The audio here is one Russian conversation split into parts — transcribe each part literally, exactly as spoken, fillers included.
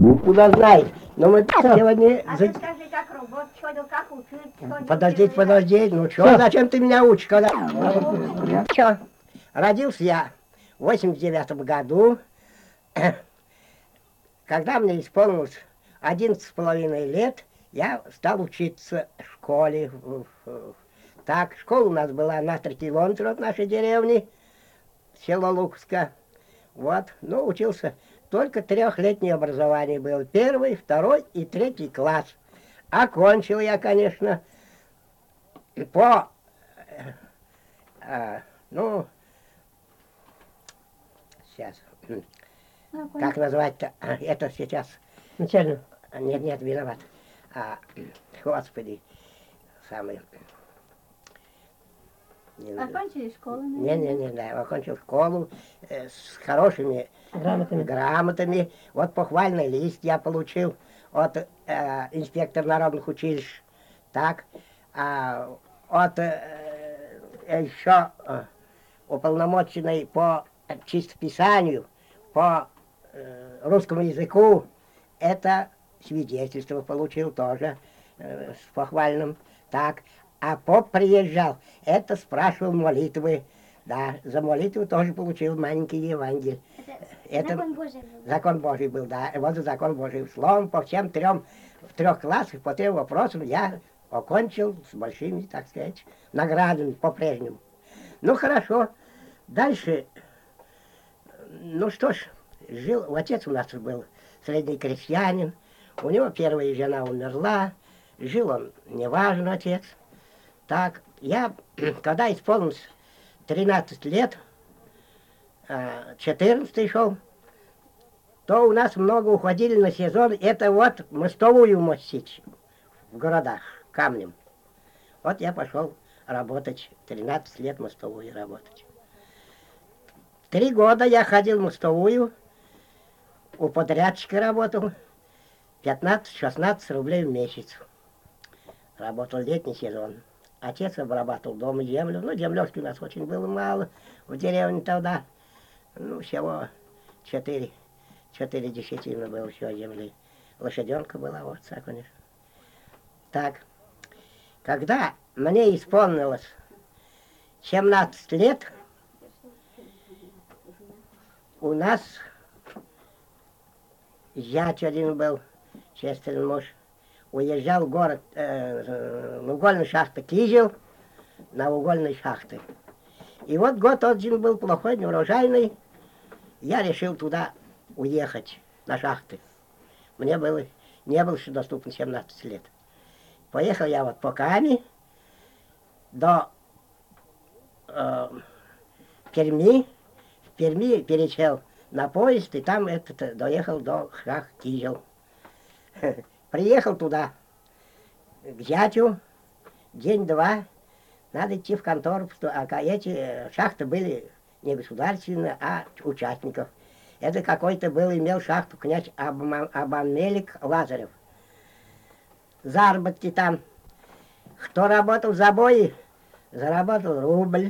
Куда знает. Но мы сегодня... А ты скажи, как работать, ходил, как учить? Подождите, подождите. Ну что, зачем ты меня учишь, когда... Что? Родился я в восемьдесят девятом году. Когда мне исполнилось одиннадцать с половиной лет, я стал учиться в школе. Так, школа у нас была на три километра от нашей деревни, село Луковское. Вот, ну, учился. Только трехлетнее образование было. Первый, второй и третий класс. Окончил я, конечно, по, э, ну, сейчас, ну, как назвать-то, это сейчас, Начально. Нет, нет, виноват. А, господи, самый... Окончили школу? Не, не, не, да, окончил школу э, с хорошими Грамотами. грамотами. Вот похвальный лист я получил от э, инспектора народных училищ. Так, а, от э, еще э, уполномоченной по чистописанию, по э, русскому языку, это свидетельство получил тоже э, с похвальным. Так, а поп приезжал, это спрашивал молитвы. Да, за молитву тоже получил маленький Евангелие. Это, это закон Божий был. Закон Божий был, да. Вот закон Божий. Словом, по всем трем, в трех классах, по трем вопросам я окончил с большими, так сказать, наградами по-прежнему. Ну, хорошо. Дальше, ну что ж, жил, отец у нас был средний крестьянин, у него первая жена умерла, жил он неважно, отец. Так, я, когда исполнилось тринадцать лет, четырнадцатый шел, то у нас много уходили на сезон, это вот мостовую мостить в городах камнем. Вот я пошел работать, тринадцать лет мостовую работать. Три года я ходил в мостовую, у подрядчика работал, пятнадцать-шестнадцать рублей в месяц. Работал летний сезон. Отец обрабатывал дома землю. Ну, землёшки у нас очень было мало в деревне тогда. Ну, всего четыре, четыре десятины было всего земли. Лошаденка была, вот, так, конечно. Так, когда мне исполнилось семнадцать лет, у нас зять один был, сестрин муж, уезжал в город, э, в угольную шахту Кизел, на угольной шахты. И вот год один был плохой, неурожайный. Я решил туда уехать, на шахты. Мне было, не было еще доступно семнадцать лет. Поехал я вот по Каме до э, Перми. В Перми пересел на поезд, и там этот, доехал до шахт Кизел. Приехал туда к зятю, день-два, надо идти в контору, а эти шахты были не государственные, а участников. Это какой-то был, имел шахту князь Абамелик Лазарев. Заработки там. Кто работал в забое, заработал рубль.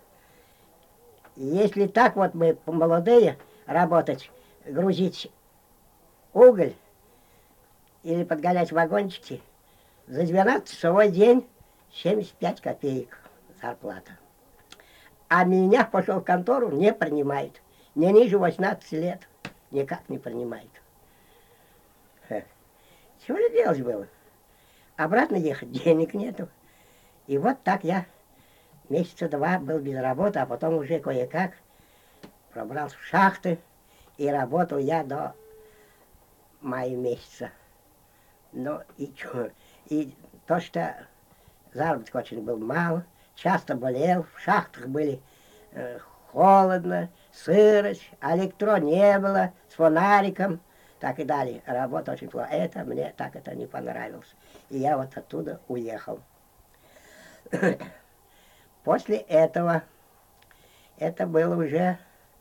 Если так вот мы молодые работать, грузить уголь, или подгонять вагончики, за двенадцатичасовой день семьдесят пять копеек зарплата. А меня пошел в контору, не принимает. Не ниже восемнадцати лет. Никак не принимает. Ха. Чего же делать было? Обратно ехать денег нету. И вот так я месяца два был без работы, а потом уже кое-как пробрался в шахты, и работал я до мая месяца. Ну и что? И то, что заработок очень был мало, часто болел, в шахтах были э, холодно, сырость, электро не было, с фонариком, так и далее. Работа очень плохо. Это мне так это не понравилось. И я вот оттуда уехал. После этого, это было уже,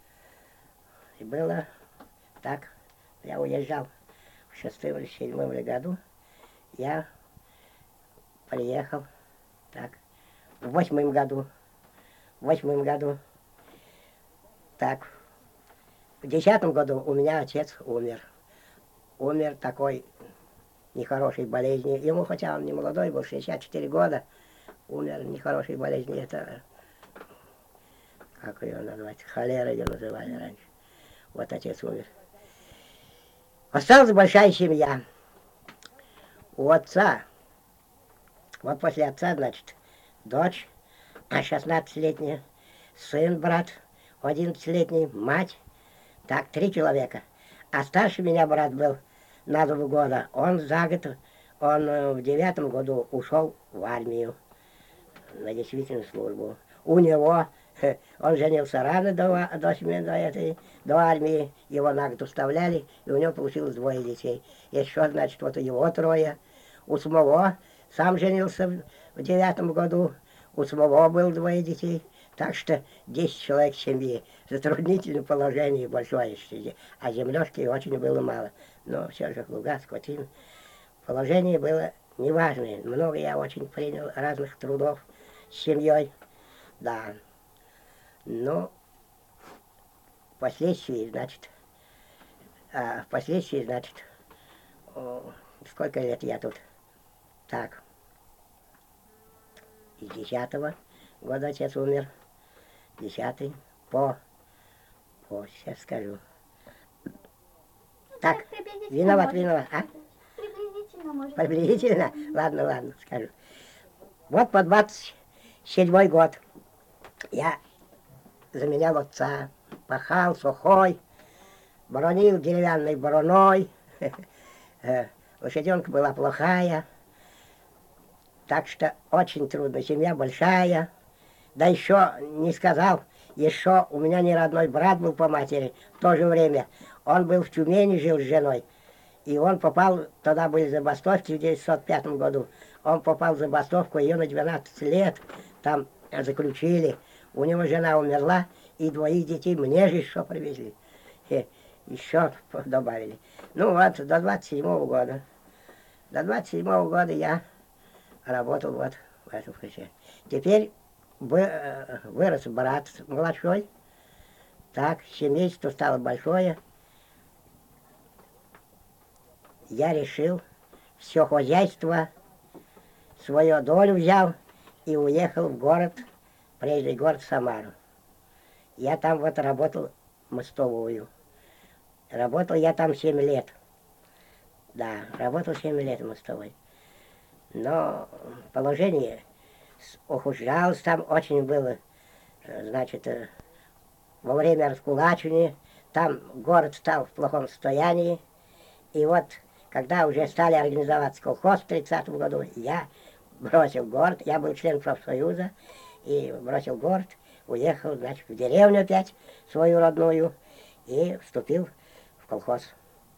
было так, я уезжал в шестом или седьмом году, я приехал, так, в восьмом году, в восьмом году, так, в десятом году у меня отец умер. умер такой нехорошей болезни. Ему, хотя он не молодой был, шестьдесят четыре года, умер нехорошей болезни. Это, как ее назвать, холера ее называли раньше. Вот отец умер. Осталась большая семья. У отца, вот после отца, значит, дочь, шестнадцатилетняя, сын, брат, одиннадцатилетний, мать. Так, три человека. А старше меня брат был на два года. Он за год, он в девятом году ушел в армию на действительную службу. У него, он женился рано до, до, до, этой, до армии, его на год уставляли, и у него получилось двое детей. Еще, значит, вот у его трое. У самого сам женился в девятом году, у самого было двое детей. Так что десять человек в семье. Затруднительное положение большое, а землешки очень было мало. Но все же луга, скотина. Положение было неважное. Много я очень принял разных трудов с семьей. Да. Но впоследствии, значит, а, впоследствии, значит, о, сколько лет я тут? Так. Из десятого года отец умер. Десятый по, по, сейчас скажу. Так, виноват, виноват, а? Приблизительно, может. Приблизительно? Ладно, ладно, скажу. Вот по двадцать седьмой год я заменял отца, пахал сухой, боронил деревянной бороной, лошаденка была плохая, так что очень трудно, семья большая. Да еще не сказал, еще у меня не родной брат был по матери в то же время. Он был в Тюмени, жил с женой. И он попал, тогда были забастовки в девятьсот пятом году. Он попал в забастовку, ее на двенадцать лет там заключили. У него жена умерла, и двоих детей мне же еще привезли. И еще добавили. Ну вот, до двадцать седьмого года. До двадцать седьмого года я работал вот в этом ключе. Теперь вырос брат младшой, так, семейство стало большое. Я решил все хозяйство, свою долю взял и уехал в город, прежний город Самару. Я там вот работал мостовую. Работал я там семь лет. Да, работал семь лет мостовой. Но положение ухудшалось, там очень было, значит, во время раскулачивания, там город стал в плохом состоянии. И вот, когда уже стали организоваться колхоз в тридцатом году, я бросил город, я был член профсоюза, и бросил город, уехал, значит, в деревню опять, свою родную, и вступил в колхоз.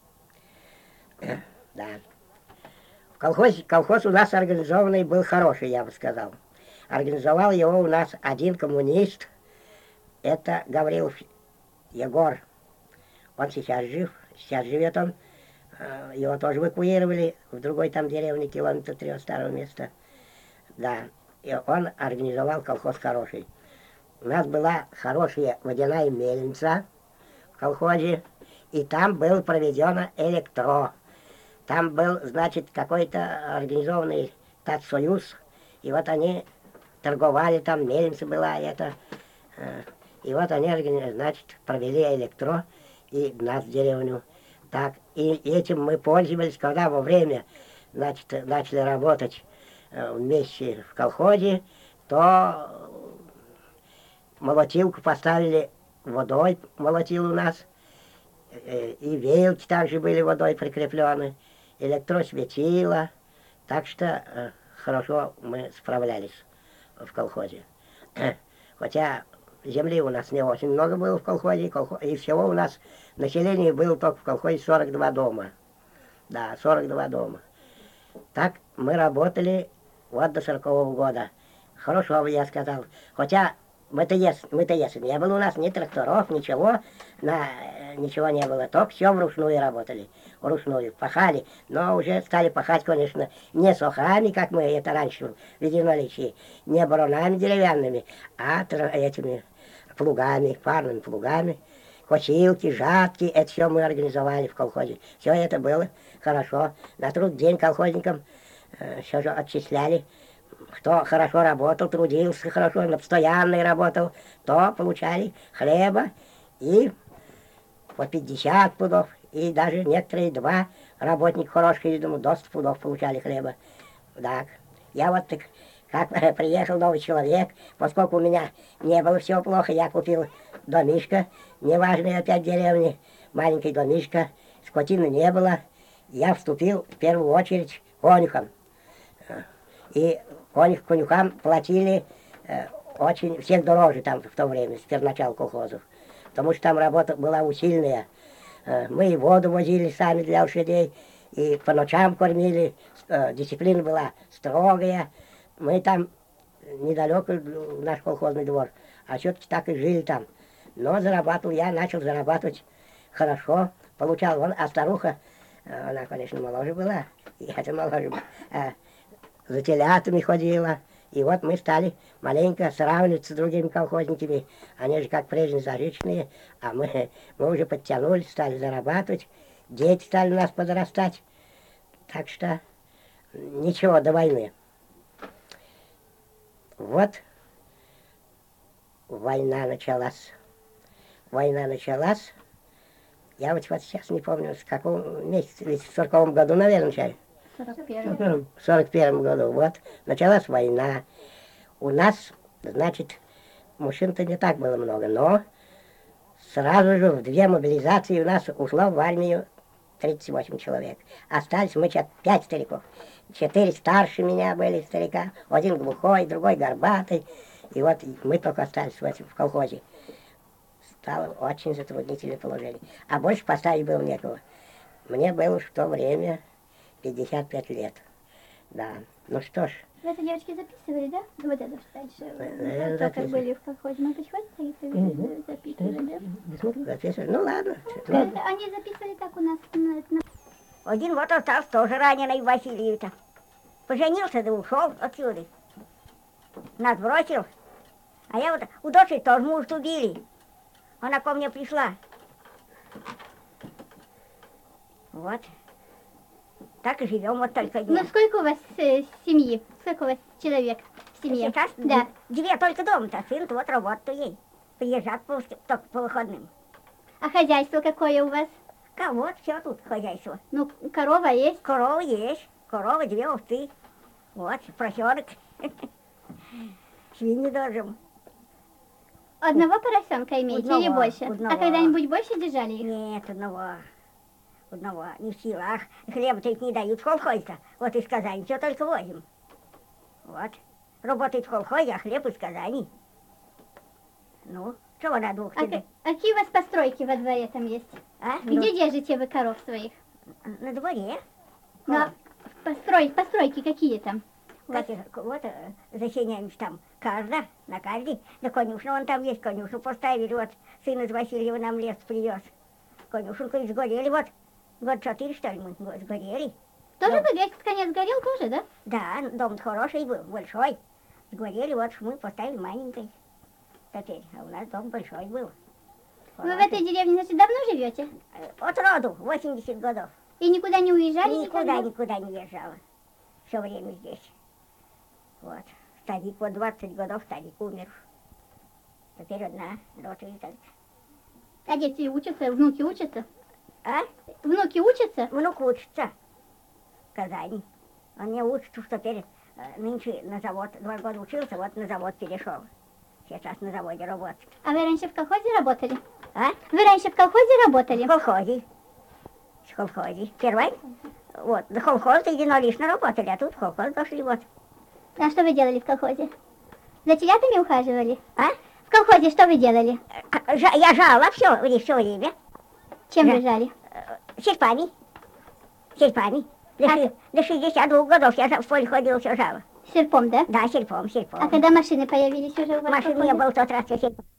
Да. Колхоз, колхоз у нас организованный был хороший, я бы сказал. Организовал его у нас один коммунист, это Гаврилов Егор. Он сейчас жив, сейчас живет он. Его тоже эвакуировали в другой там деревне, километр три от старого места. Да, и он организовал колхоз хороший. У нас была хорошая водяная мельница в колхозе, и там был проведено электро. Там был, значит, какой-то организованный татсоюз, и вот они торговали, там мельница была, это, и вот они, значит, провели электро и нас в деревню. Так, и этим мы пользовались, когда во время, значит, начали работать вместе в колхозе, то молотилку поставили водой, молотил у нас, и веялки также были водой прикреплены, электросветило, так что э, хорошо мы справлялись в колхозе. Хотя земли у нас не очень много было в колхозе, колхоз, и всего у нас население было только в колхозе сорок два дома. Да, сорок два дома. Так мы работали вот до сорокового года. Хорошо бы я сказал. Хотя мы-то если, мы-то если не было у нас ни тракторов, ничего, на, ничего не было, только все вручную работали, вручную, пахали, но уже стали пахать, конечно, не сухами, как мы это раньше видели в наличии, не баранами деревянными, а этими плугами, парными плугами, косилки, жатки, это все мы организовали в колхозе. Все это было хорошо. На труд день колхозникам э, все же отчисляли. Кто хорошо работал, трудился хорошо, на постоянной работал, то получали хлеба и по пятьдесят пудов, и даже некоторые два работника хорошие, я думаю, до ста пудов получали хлеба. Так, я вот так, как приехал новый человек, поскольку у меня не было всего плохо, я купил домишко, неважный опять деревни, маленький домишко, скотины не было, я вступил в первую очередь конюхом. И конюх конюхам платили э, очень, всех дороже там в то время, с первоначала колхозов, потому что там работа была усиленная. Э, мы и воду возили сами для лошадей, и по ночам кормили, э, дисциплина была строгая. Мы там недалеко, наш колхозный двор, а все-таки так и жили там. Но зарабатывал я, начал зарабатывать хорошо, получал вон, а старуха, э, она, конечно, моложе была, и это моложе была, э, за телятами ходила. И вот мы стали маленько сравниваться с другими колхозниками. Они же как прежние зажиточные, а мы, мы уже подтянулись, стали зарабатывать. Дети стали у нас подрастать. Так что ничего до войны. Вот война началась. Война началась. Я вот, вот сейчас не помню, с какого месяца, в сороковом году, наверное, начали. В сорок первом. В сорок первом году, вот, началась война. У нас, значит, мужчин-то не так было много, но сразу же в две мобилизации у нас ушло в армию тридцать восемь человек. Остались мы пять стариков. Четыре старше меня были старика, один глухой, другой горбатый. И вот мы только остались в, в колхозе. Стало очень затруднительное положение. А больше поставить было некого. Мне было в то время пятьдесят пять лет. Да, ну что ж. Вы это, девочки, записывали, да? Вот это дальше. Наверное, То, как были в колхозе. Мы потихоньку их записывали, да? Записывали? Ну ладно. Это они записывали так у нас. на- на- Один вот остался тоже раненый Василий-то. Поженился да ушел отсюда. Нас бросил. А я вот у дочери тоже муж убили. Она ко мне пришла. Вот. Так и живем вот только Ну, днем. сколько у вас э, семьи? Сколько у вас человек в семье? Сейчас Да. две только дома-то. Сын вот работу ей. Приезжат по, только по выходным. А хозяйство какое у вас? А вот все тут хозяйство. Ну, корова есть? Корова есть. Корова, две овцы. Вот, поросенок. Свиньи держим. Одного поросенка имеете или Одного, больше? одного. А когда-нибудь больше держали их? Нет, одного. Одного. Не в силах. Хлеба-то их не дают в колхозе-то. Вот из Казани все только возим. Вот. Работает в колхозе, а хлеб из Казани. Ну, чего на двух А тебе? ка- какие у вас постройки во дворе там есть? А? Где держите вы коров своих? Ну, на дворе. На построй, постройки какие там? У вас? Как их, вот, э, за сенями там каждая, на каждый. Да конюшну, вон там есть конюшну поставили, вот, сын из Васильева нам лес привез. Конюшенку и сгорели, вот, год четыре, что ли, мы год сгорели. Тоже Да. бы весь конец горел тоже, да? Да, дом хороший был, большой. Сгорели, вот, мы поставили маленький. Теперь, а у нас дом большой был. Вы в этой деревне, значит, давно живете? Э, От роду, восемьдесят годов. И никуда не уезжали Никуда, никогда? никуда не езжала. Все время здесь. Вот. Старик, вот двадцать годов старик умер. Теперь одна дочь и так. А дети учатся, внуки учатся? А? Внуки учатся? Внук учится в Казани. Он не учится, что теперь э, нынче на завод, два года учился, вот на завод перешел. Сейчас на заводе работает. А вы раньше в колхозе работали? А? Вы раньше в колхозе работали? В колхозе. В колхозе. Первый? Вот. До колхоза единолично работали, а тут в колхоз дошли, вот. А что вы делали в колхозе? За телятами ухаживали? А? В колхозе что вы делали? А, жа- Я жала все, все время. Чем Да. вы жали? Серпами. Серпами. До, А ши- до шестидесяти двух годов я жа- в поле ходила, все жала. Серпом, да? Да, серпом, серпом. А когда машины появились уже у вас в Машин не колхозе? было в тот раз, я серпом.